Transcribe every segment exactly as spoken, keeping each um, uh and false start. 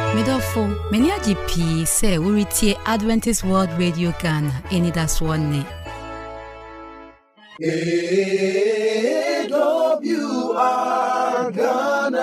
Midofo, many a G P say we retain Adventist World Radio Ghana, any that's one name. A W R Ghana.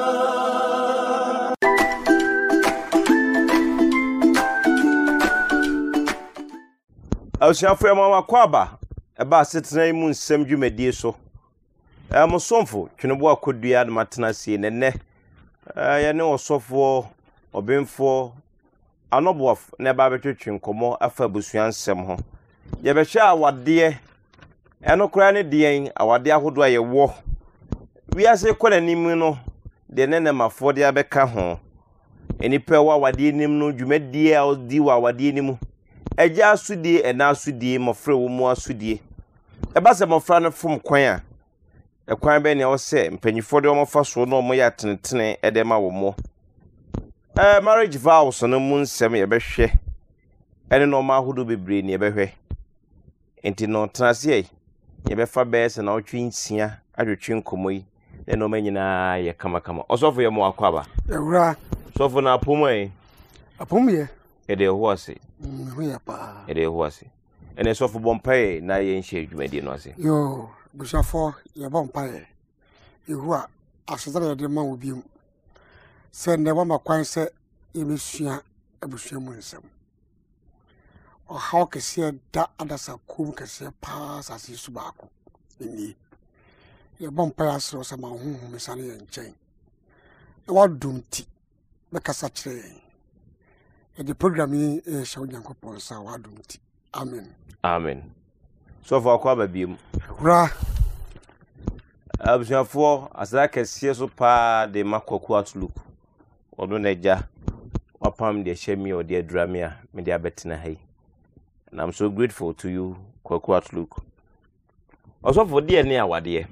Awusiafo mama kwaba eba setena imu nsem dwumedie so e mo somfo twenebo akodua de matena sie nenne eh ye ne osofo obemfo anoboaf na ba betwetwe nkomo afa busua nsem ho ye be hwa awade eno kura ne dien awade ahodo aye wo wiase kwananim no de nene mafo de abeka ho enipa wa awade nim no dwumedie a odi wa awade nim eja asudie ena asudie mofre wo mu asudie eba se mofra no fom kwan a ekwan be ne o se mpanyifo de o mofa so no mo ya tenetene edema wo mo eh marriage vows no mu nsem ye behwe ene no ma hodo bebre ne ye behwe enti no transe ye befa be se na otwe nsia adwetwe nkomoyi ne no manyina ye kama kama osofo ye mo akwaba ewura sofo na apomwe apomye ede ho ase mm ya pa ede ho ase ene sofo bompai na ye nhye dwumadi no ase yo bushafo ye bompai ehu a asezara de ma obi mu se ne wa makwan se emesua abusua mu nsem o how kese da adasa kum kese pa sase su baako ni ye bompai asro se ma honhom mesane ye nchen e wa dumti be kasa kire the program is showing Yankopon Sawadumti. Amen. Amen. So for Aquaba Beam. Ra Absent for as I can see so pa de Maquat look. Or no neja. Upon the shemi or dear dramia, media betina hay. And I'm so grateful to you, Quaquat look. Also for dear near what dear.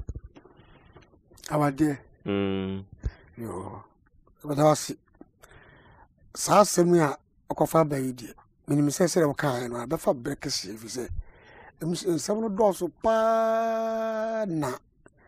Our dear. Hmm. Yo. But I was. Sa semia okofa baidi minim se se waka no abefa breakfast if say ensam no do so pa na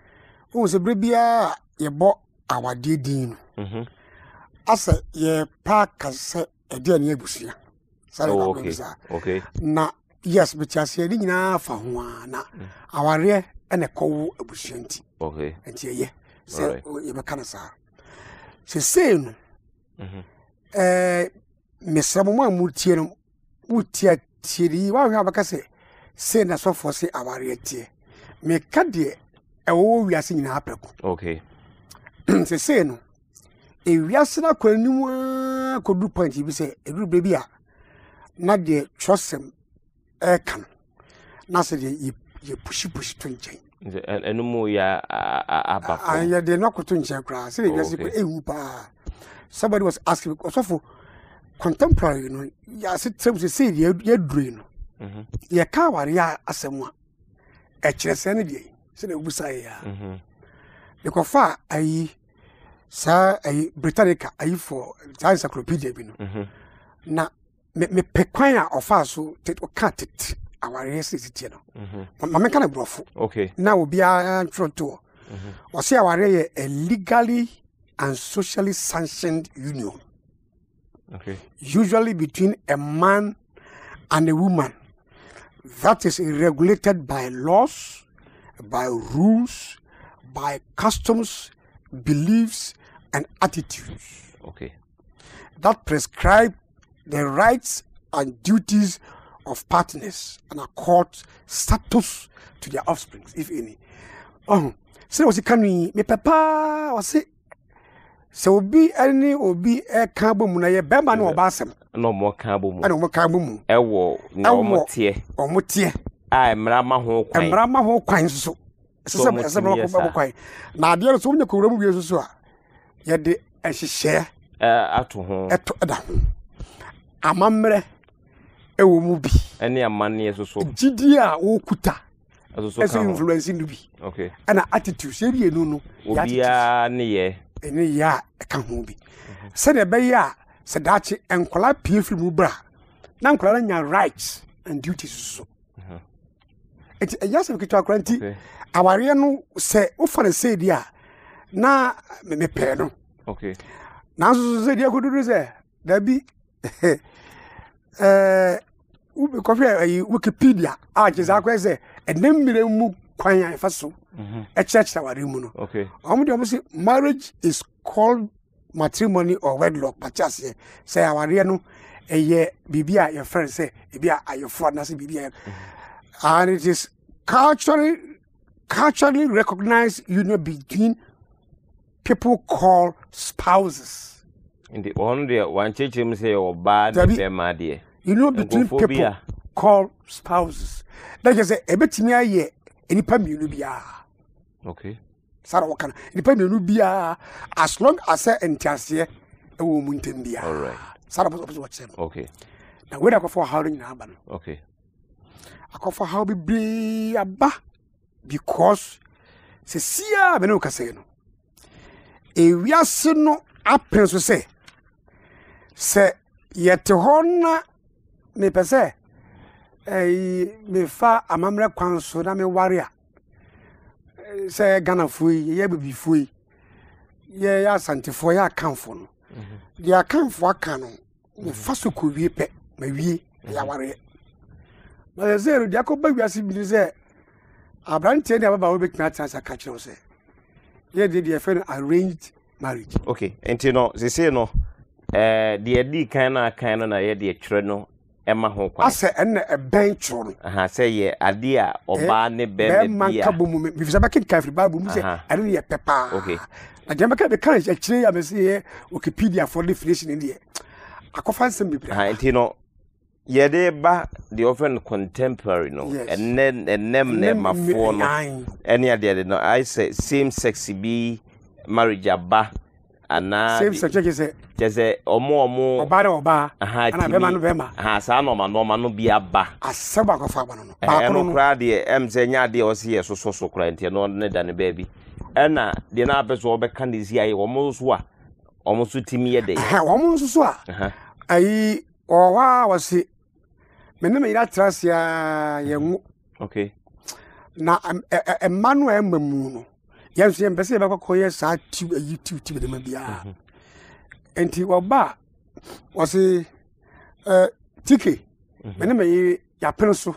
o se brebia ye bo awade din no mhm asa ye pa kase ede na ebusia sare na okay okay na yes bitiase ni nyina fa ho na aware ene kowo ebusia nti okay nti ye se ye be kana sa se se no mhm eh mesamo ma mutie no mutie tieri wa hwa baka se se na so for se aware tie me ka de e wo wiase nyina apeku okay se se no e wiase na kwanimu a kodu point bi se edu bre bi a na de twosem e kan na se de ye pushi pushi to nchen enu mu ya abafo ah ya de na koto nchen kra se de wiase ko ehu pa. Somebody was asking also for contemporary, you know, ya sit some say ye dream. Mhm. Ye ka ware ya asemwa. E kire se ne de. Se na busa ya. Mhm. The kofa ayi sa ayi Britannica ayi for encyclopedia bi no. Mhm. Na me me pekwan a ofa so tet o cat it aware sisi no. Mhm. Ma me kana brofo. Okay. Na obi a tronto. Mhm. O se aware ye legally and socially sanctioned union. Okay. Usually between a man and a woman. That is regulated by laws, by rules, by customs, beliefs, and attitudes. Okay. That prescribe the rights and duties of partners and accord status to their offspring, if any. Oh, so was it coming? Me papa was it. So obi any obi e kan bomu na ye bema na oba asem no mo kan bomu ana mo kan bomu e wo na omo tie omo tie ai mra ma ho kwan e mra ma ho kwan so se se se mo ko ba kwan na ade so nya ko wura mu wie so a ye de ehihye eh ato ho eto da amamre e wo mu bi ene amane so so gidi a wo kuta so so kan influence ndu bi okay ana attitude se bi enu no obi a ne ye ene ya ka ho bi se de be ya se dachi enkola pie fi mu bra na enkola nya rights and duties so mhm it ya se kitwa kranti aware no se wo fa na se dia na me pe no okay Now, so they could do say, there be uh, Wikipedia, I just I say, and then me move quiet for so a church our room. Okay. Say marriage is called matrimony or wedlock, but just say, say our real a year, Bibia, your friend say, Bibia, your friend, as Bibia. And it is culturally, culturally recognized union between people called spouses. In the only one church, him say, or bad, my dear. You know, between people called spouses. Like I say, a bit me a year, any pamubia. Okay. Sarah Wakan, any pamubia, as long as I enter a woman can be. All right. Sarah was watching. Okay. Now, where I go for howling now, okay. I go for how be a ba because Cecilia Benoka say no. A we are no apples to say. Say, yet hona. Me pese eh me fa amamre kwan so na me warrior say Ghana fui ye bibi fui ye ya santifo ya kanfo no de akanfo aka no me fa so ko wie pe ma wie ya warrior na zero de akoba wiase bi say abrante ne baba wo bekina chance ka kire say ye de de fe arranged marriage. Okay, enti no se say no eh de di kan na kan no na ye de twere no Emma Hokwa. I say, and a bench on. Aha, say, ye, idea, or bar, ne bear, man, kaboom, if you're back in Cafe Babu, I don't hear pepper. Okay. I don't make the courage, actually, I must say, Wikipedia for definition in the air. I can find some people. I know, ye, they ba the often contemporary, no, and then, and them, name my phone, any idea, no, I say, same sexy be marriage, ba, and now, same sex, you say. Just a or more more oba oba aha na bema no bema aha sa no ma no ma no bia ba asaba ko fa ba no ba ko no kra de em ze nya de o se ye so so so kra ntia no ne da ne ba bi ena de na be so be kan de zi ayi wo mo so a o mo so timi ye de aha wo mo so so a aha ayi o wa wasi me ne me ira trasia ye ngu okay na Emmanuel mamu no ye so ye mbese be ko ye sa ti ayi ti ti de ma bia enti oba wasi eh tike me me ya penso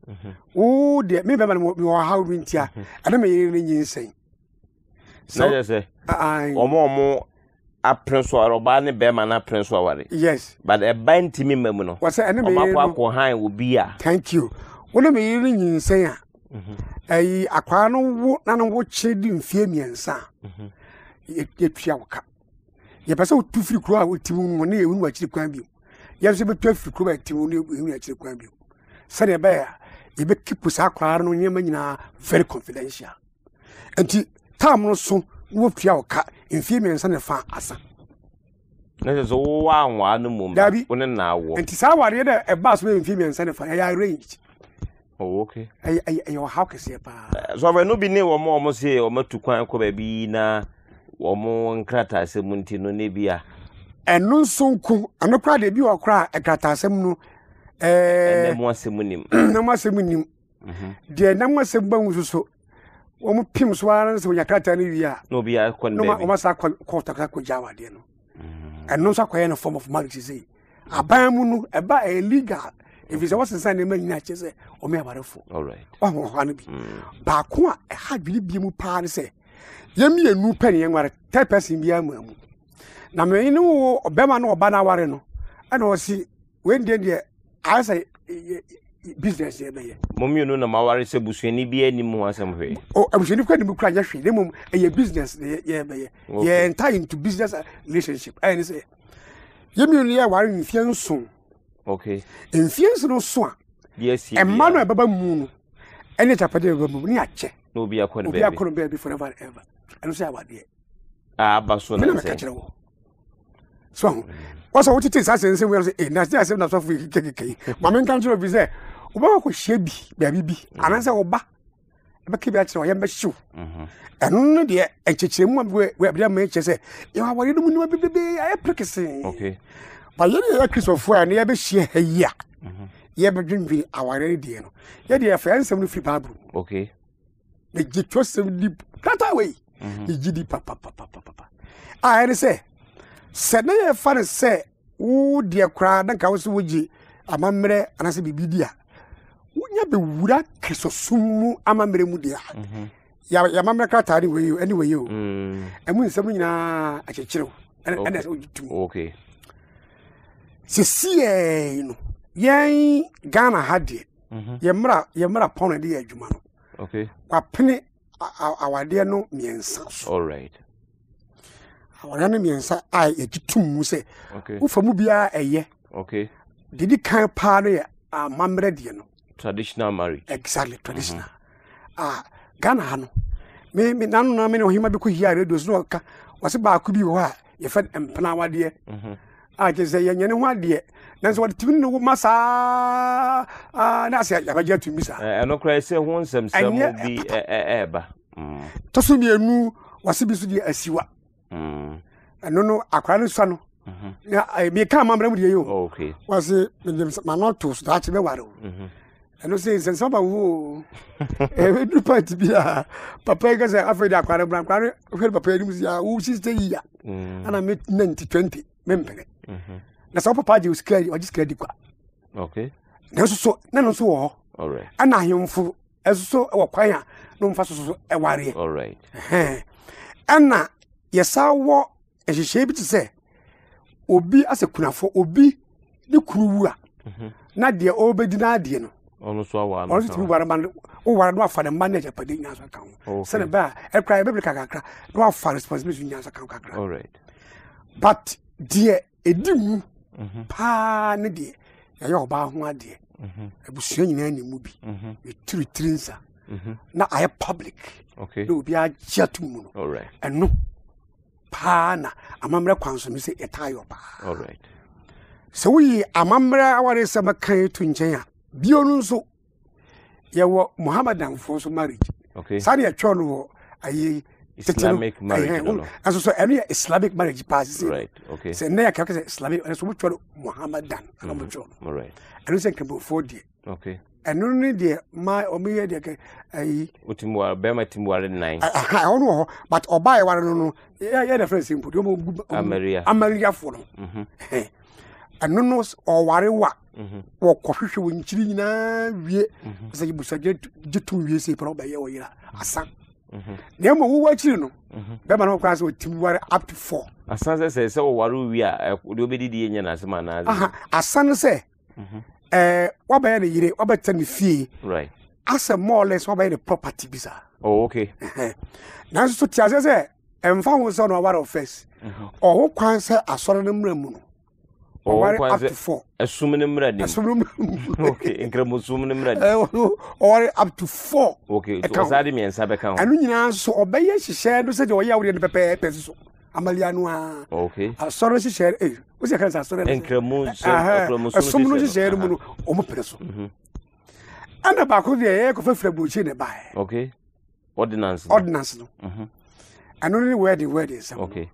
o de me be ma me wo ha wi ntia ade me yiri nyi nsen so na say omo omo a penso aroba ne be ma na penso aware yes but e ba ntimi mamu no wasi ade me yiri ma ko han obi a thank you wona me yiri nyi nsen a ai akwa no wo na no wo chedi mfie miensa ye tua woka ye pese otu firi kro a otimu mo ne ewunu wa chiri kwan bi ye so be tua firi kro a timu ne ewunu wa chiri kwan bi se ne ba ya ye be keep sa kwar no nyema nyina very confidential enti tam no so wo tua woka mfie miensa ne fa asa na so wa anwa no mum wona na wo enti sa ware de e ba so mfie miensa ne fa ya arrange. Oh, okay. I I I how can say pa. So we no bi ne wo mo mo say o matu kwan ko ba bi na wo mo nkrata asem nti no ne bia. Enu nsunku anokra de bi okra ekrata asem no eh na mo asem nim. Na mo asem nim. Mhm. De na mo asem ba wuso wo mo pim so ara se wo yakrata ne wi a. No bia ko ne. No ma sa ko ko ta ko jawa de no. Mhm. Enu so ko ye no form of marriage say. Aban mu no e ba illegal. If it's what's inside the man, I say, or me about a fool. All right. Oh, Hanabi. Bakwa, I had really be mu party say. Yemi a new penny and what a ten person be a mum. Now, me know, Obama no Bana Wareno. I know, see, when then I say business here. Mum, you know, no Mawari say, Busini be any more some way. Oh, I was in the credible cry, yes, the mum, a business, yeah, yeah, and tie into business relationship. And say, Yemi, you are worrying fian soon. Okay. In fiance no so. Yes, yes. And Manu Baba Moon. Any chapter of Muniache. No be a corner be a corner baby forever ever. I don't say about it. Ah, but so no catch it. So, what's what it is? I say, we say, that's just enough of we take. Mamma country be there. Oba ko shebi, baby. And I say, Oba. I keep at your young shoe. And no dear, a chichim where we make say, you are what you do, baby. I practicing. Okay. But you know, Christopher, and you ever share a year. You ever drink our radio. You dear friends, some free Bible. Okay. They get trust them deep. That away. You did papa, papa, papa. I say, se na ye fa ne se wo de kra na ka wo se woji amamre anase bibidia wonya be wura kesosumu amamre mu dia mhm ya ya amamre kra tari we you anyway you mm emu nsem nyina akyekyere ene ene ojitum okay sisi e no yen Ghana hade mhm yemra yemra pon de adwuma no okay kwa pene awade no miensa all right awade no miensa ai ejitum mu se okay wo famu bia eye okay didi kan pa no ya amamre de no traditional marriage exactly traditional mm-hmm. ah Ghana ha no me me nanu na me no hima bi ko hia radio so ka wase ba ku bi ho a ye fa empana wade mhm ah je se ye nyene ho ade nanso wade timi no masa ah na se ya ba ja tumi sa eh no kra se ho nsem sem bi eh eh ba mm to so mi enu wase bi so di asiwa mm eno no akwa no so no mhm ya me ka mamra mu de yo okay wase me ma not to so that be waro mhm eno se se so ba wo eh du party bi a papa ga se afeda akware bran kware ofere papa ni mu ya wo sister yi ya ana me ninety twenty me mpene mhm na so papa je uskari o jiskari di kwa okay na so so na no so wo all right ana ahemfo eso so wo kwan a no mfa so so e ware all right eh ana yesa wo ehihye bi te se obi asekunafo obi ni kuruwu a mhm na de obedi na de no ono so awa no ono tibu bara man o wara no afa de man na japade nya so kan se ne ba e cry biblical kakra no afa responsibility nya so kan kakra all right but de edimu mhm pa ne de ya yo ba ho ade mhm abusua nyina ni mu bi mhm e tiri trinsa mhm na aye public okay no bi a jatumu no all right eno pa na amamre kwanso mi se etayo pa all right so we amamre aware se makan tu nchen a bionu nso yewo Muhammadan fo so marriage okay sani ya chono ayi Islamic marriage no aso so eno Islamic marriage pass right okay se na ya ka ka Islamic so mu chono Muhammadan amo chono all right eno se kan for die okay eno ni de ma omiye de ka ayi utimwa be ma timware nine aha ono ho but obai ware no no ya ya the friend simple mo Ameria Ameria fo no mhm eno no o ware wa mhm wo kohwehwe wo nchiri nyina wie se yibusa jetu wie se pro ba ye wo yira asan mhm na mo wo wachiri no be ma no kwa se otim ware up to four asan se se wo ware wi a de obedidi enya na asema na aha asan se mhm eh wa ba ye ne yire wa ba tani fie right asa more or less wa ba ye property bisa oh okay na so ti ase se emfa ho so no ware office o ho kwan se asore no mra mu no o up to four asumne mra dim asumne okay inkramo sumne mra dim or up to four okay so sadi mi ensa be kan anu nyina so obeye hihye do se de oya wure ne pepe pepe so amalia no a okay asoro hihye eh wo se kan sa asoro inkramo inkramo sumne hihye no mu o mo pere so mhm anda ba ko de e ko fefre buchi ne ba okay ordinance ordinance no mhm anu ni word word is okay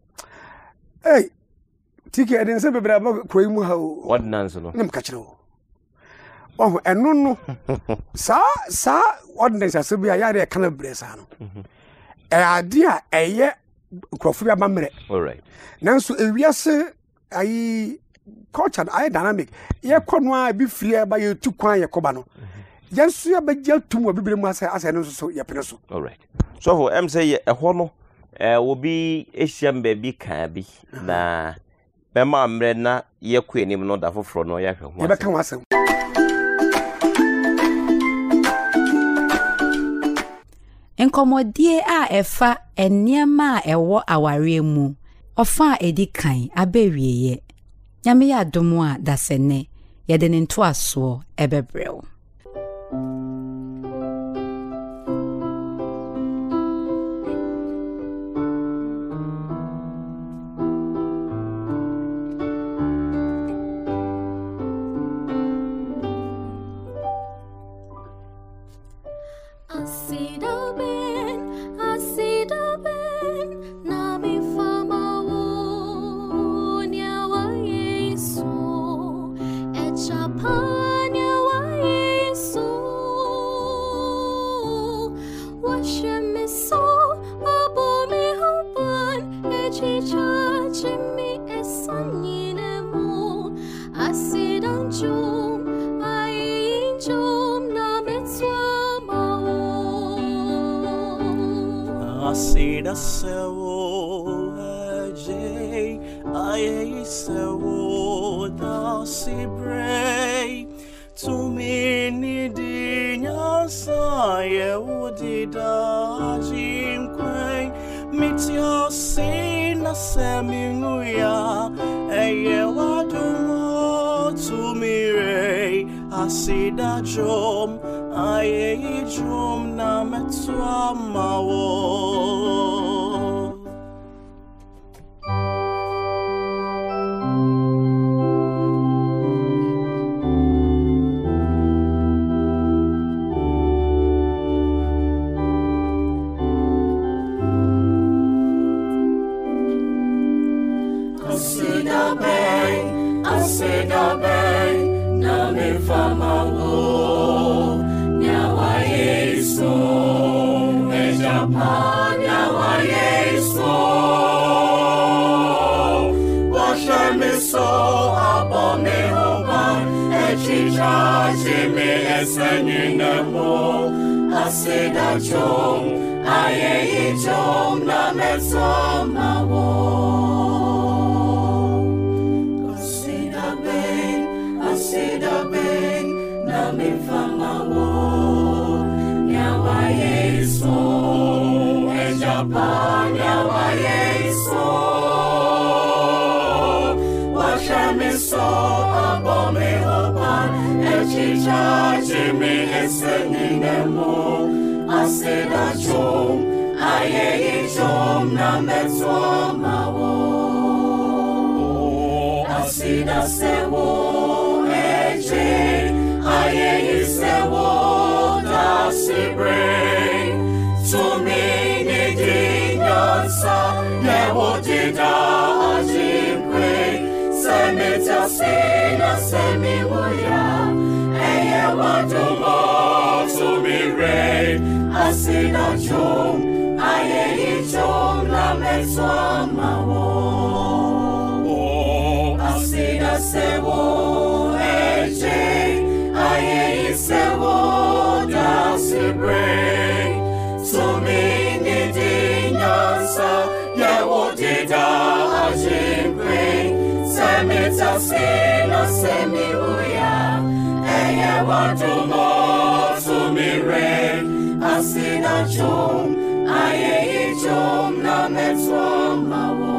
eh tiki eden se bebra ba koi mu ha ordinance no nem ka kire oh enu no sa sa ordinance asabi ya ya kana bresa no e ade a eye krofo bia mamre all right nanso ewiase ayi culture ayi dynamic ye kono a bi frie ba ye tukwan ye koba no yenso ya ba gya tum wa bibire mu asa asa no so ye pene so all right so for em say e ho no eh wo bi ehia mba bi kan bi na be ma amre na ye ku enim no da foforo no ya hwe ho ye be kan wasem Enkomodie a efa eniema a ewo aware mu ofa edi kan abewieye nyame ya domo a dasene ye de nto aso ebebrew Chapanya wa asidanjum ainjum nametswamao asida sewo aje ai sewo da sibre to me nidi nyasa ye udida jimkwe mitya sina seminguya eye wadumo to me re asida jom aye jom na metwa mawo Asida bang, asida bang, na me fama wo, nyawa yeso, eja pa nyawa yeso, washa me so abo me hoba, echicha jime eseni nemo, asida jom, aye jom na me soma wo. Asida bang, na me fama wo, nyawa yeso, eja pa nyawa yeso, washa me so abo me hopa, echicha jime eseni nemo, asida jom, aye jom na metwa mawo, asida sewo. Aye sewo da sibre to me ni dinyansa newo dida ajimkwe semeta sina semi muya eye wadumo to me re asina jom aye jom la metwa mawo asina sewo aye sewo da sibre to me ni dinyansa yewo dida ajimkwe semeta sina semi uya eye wadumo to me re asina jom aye jom na metwa mawo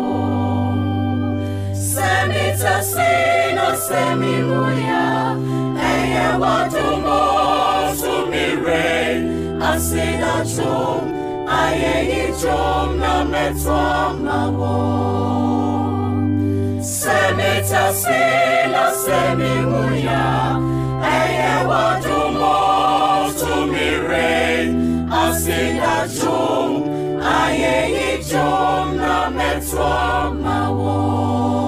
semeta sina semi uya eye wadumo to me re asina jom aye jom na metwa mawo semeta sina semi uya eye wadumo to me re asina jom aye jom na metwa mawo.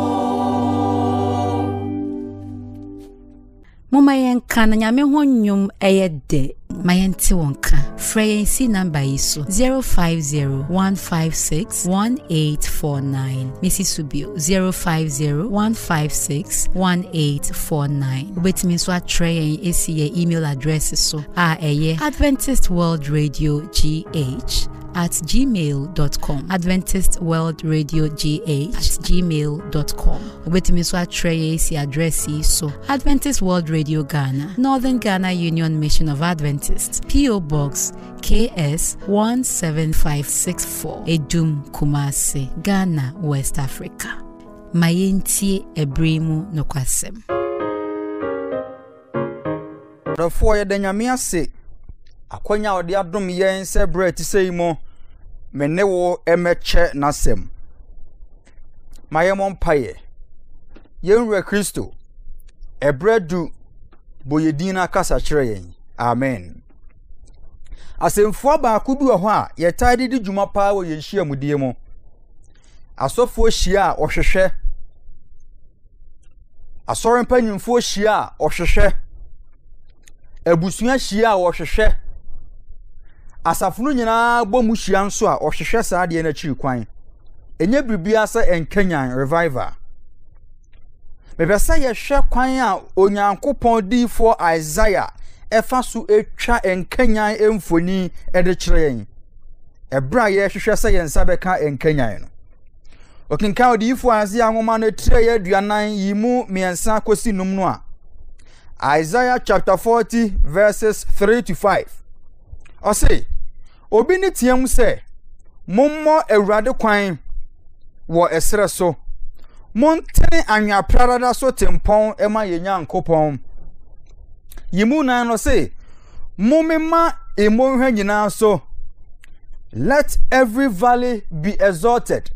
Mama yenka na nyame ho nnwom eyede mayente wonka frɛ si number iso zero five zero one five six one eight four nine Missus Subio zero five zero one five six one eight four nine obetimi so atrɛ esi ye email address so a eye Adventist World Radio G H at gmail dot com Adventist World Radio G H at gmail dot com obetimi so atrɛ esi address so Adventist World Radio Ghana Northern Ghana Union Mission of Adventists P O Box K S one seven five six four Edum Kumasi Ghana West Africa Mayentie Ebrimu Nokwasem Rafo ye danyame ase akonya ode adom yen se bread sei mo mene wo emeche nasem mayemon paye yenwe Kristo ebredu boyedina kasa kire yen amen asemfo ba ku bi ho a ye tade di dwuma pa wo yenhia mudie mo asofo hia a ohwehwe asoren panyimfo hia a ohwehwe abusua hia a ohwehwe asafunu nyina bomu hia nso a ohwehwe saade na chiri kwan enye bibia sa enkanyan revival Mebesa ye hwe kwan a Onyankopɔn difo Isaiah efa so etwa enkanyan emfoni ede kyerɛ yɛn. Ebra ye hwehwɛ sɛ yɛn nsa bɛka enkanyan no. Okinka odifo Isaiah nwoma no tire ye aduanan yimu miensa kosi num no a. Isaiah chapter forty verses three to five. Ɔse, obi ne tiam sɛ, mommɔ Awurade kwan wɔ esere so. Montene anwa prarada so tempɔn ema yenya nkopɔn. Yimu nan no se, momema emonhwa nyina so. Let every valley be exalted.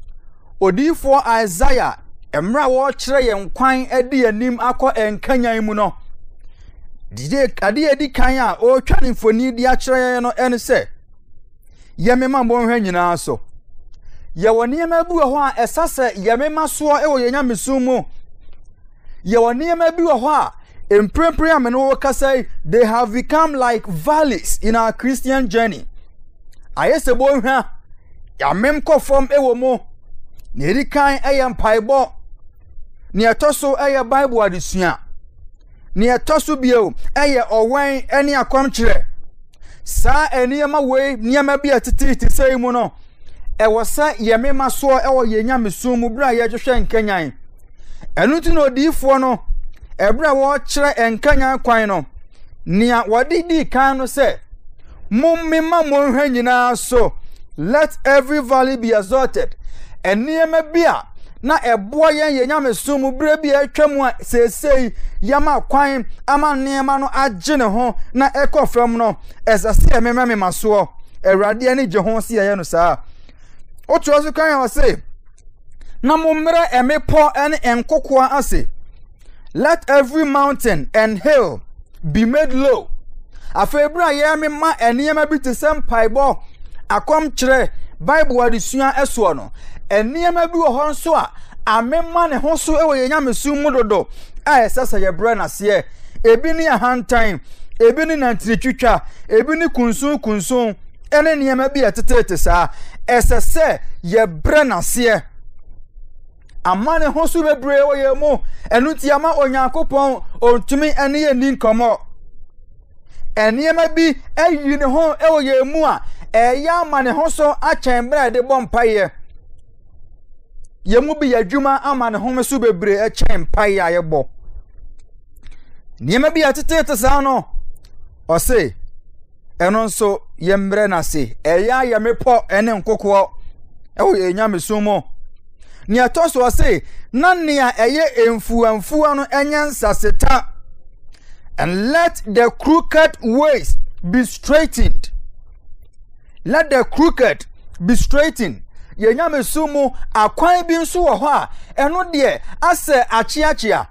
Odifo Isaiah emra wo kyerɛ yɛn kwan edi anim akɔ enkanyan mu no. Dide ade edi kan a o twa ne mfoni di akyerɛ yɛn no ɛne sɛ, yɛmema monhwa nyina so. Yɛwɔ nneɛma bi wɔ hɔ a ɛsa sɛ yɛmema soɔ ɛwɔ yɛnya mesum mu. Yɛwɔ nneɛma bi wɔ hɔ a emprempren a me no kasa they have become like valleys in our Christian journey. Ayese bonhwa yamem kɔfam ɛwɔ mu. Ne edi kan ɛyɛ mpaebɔ. Ne ɛtɔso ɛyɛ Bible adesua. Ne ɛtɔso bio ɛyɛ ɔwɛn ɛne akɔmkyerɛ. Saa nneɛma wei nneɛma bi atete te sɛ mu no. Ɛwɔ sɛ yɛmema soɔ ɛwɔ yɛnya mesum mu bra yɛhwehwɛ nkanyan. Ɛno nti na odiifoɔ no ɛbra wɔ kyerɛ nkanyan kwan no. Nea wɔde di kan no sɛ, mommema monhwa nyinaa so. Let every valley be exalted. Nneɛma bi a na ɛboa yɛn yɛnya mesum mu bra bi atwa mu a seesei yama kwan ama nneɛma no agye ne ho na ɛkɔ fam no. Ɛsɛ sɛ yɛmema mema soɔ. Awurade ani gye ho si yɛ no saa. Otu aso kan ya say, na mommere emepo ene enkokoa ase. Let every mountain and hill be made low. Afebra ye me ma eniyama bi te sem paibo akom kyerɛ Bible adesua ɛso no. Eniyama bi wɔ hɔ nso a amema ne ho so ɛwɔ yenya mesum mu dodo. A ɛsɛsɛ ye bra na se. Ebi ni ahantan, ebi ni nantritwitwa, ebi ni kunsun kunsun. Ene niyama bi etetete saa. Ese se ye bre na se amane ho so bebre wo ye mu enu ti ama Onyankopon ontumi ene ye nin komo eniyama bi ayi ne ho e wo ye mu a eya amane ho so achen bre de bompaye ye mu bi yadwuma amane ho so bebre e chen paye aye bo niyama bi atetete saa no o se eno nso yembre na se eya yemepo ene nkokwo ewo yenya mesumo ni atoso se na nea eye emfuamfua no enya nsaseta. And let the crooked ways be straightened. Let the crooked be straightened. Yenya mesumo akwan bi nso wo ho a eno de ase achiachia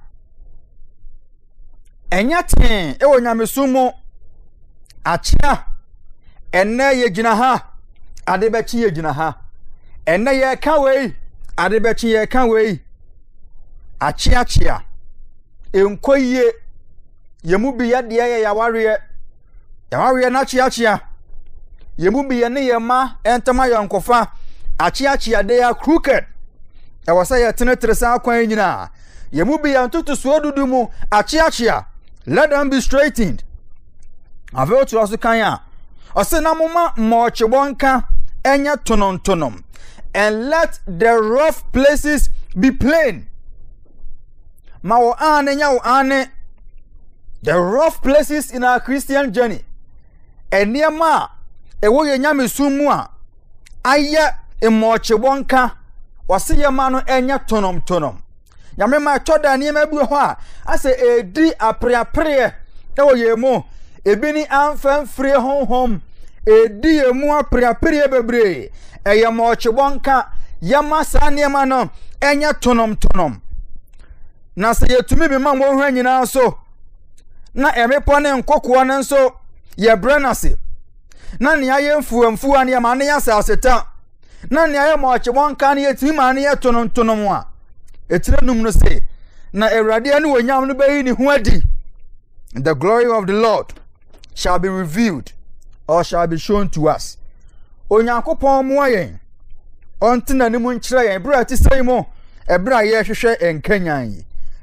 enya ten ewo nyamesumo achia enne ye gina ha ade bechi ye gina ha enne ye ka wei ade bechi ye ka wei achia chia enkoye yemu bi ye de ye yaware yaware na chia chia yemu bi ye ne ye ma entama yankofa achia chia de ya crooked e wasa ye tenetre sa kwan nyina yemu bi ya ntutu so dudu mu achia chia let them be straightened. Ave otu aso kan ya ose na moma mochebonka enya tonontonom and let the rough places be plain. Ma wo ane nya wo ane the rough places in our Christian journey. Eniema ewo ye nya mesum a aye emochebonka wase ye ma no enya tonom tonom. Nyame ma toda niema bi ho a ase edi apreapre ewo ye mo ebi ni amfan fire honhom edi emu apreapre bebre eye ma ochebonka yama sa niema no enya tonom tonom na se yetumi bi ma mo hwa nyina so na emepo ne nkokwo ne nso ye brenase na ne aye mfuamfu ane ya ma ne ya sa aseta na ne aye ma ochebonka ne yetumi ma ne ye tonom tonom a etire num no se na Awurade ane wonyam no bayi ni ho adi. The glory of the Lord shall be revealed or shall be shown to us. Onyankopon mo ayen onte nanim nkyere yen bra ti sei mo e bra ye hwehwe enkanyan yi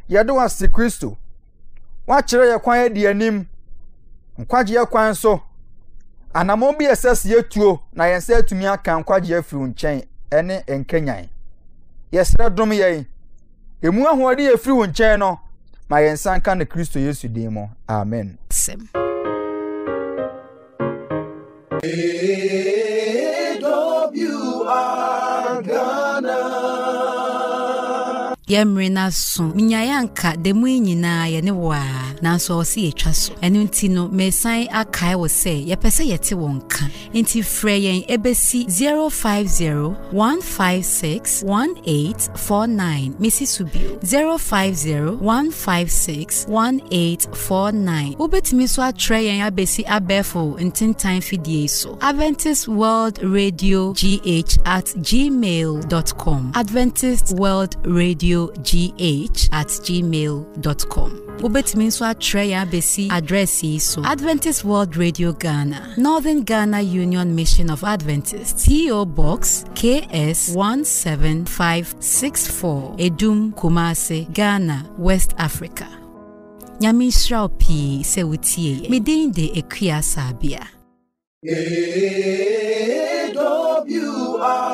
Yɛde wase Kristo. Wakyerɛ yɛ kwan adi anim. Nkwagye yɛ kwan so. Anamɔ bi ɛsɛs yɛtuo na yɛnsa atumi aka nkwagye afiri nkyɛn ɛne enkenyan. Yɛsrɛ dom yɛn. Emu ahoɔde yɛfiri wo nkyɛn no, ma yɛnsa nka ne Kristo Yesu din mu. Amen. Sem. A W R Ghana. Yemrina so minyayanka demu nyina ye ne wa nanso o se etwa so enu nti no mesan akai wo se ye pese yete wonka nti frɛ yen ebesi zero five zero one five six one eight four nine Missi Subio zero five zero one five six one eight four nine ubetimi so atre yen abesi abefo ntintan fidie so Adventist World Radio G H at gmail dot com Adventist World Radio G H at gmail dot com. Ubetimi so atre ya besi address yi so Adventist World Radio Ghana, Northern Ghana Union Mission of Adventists, P O Box K S one seven five six four, Edum, Kumasi, Ghana, West Africa. Nyami Shraupi se wutie midin de Ekia Sabia. A W R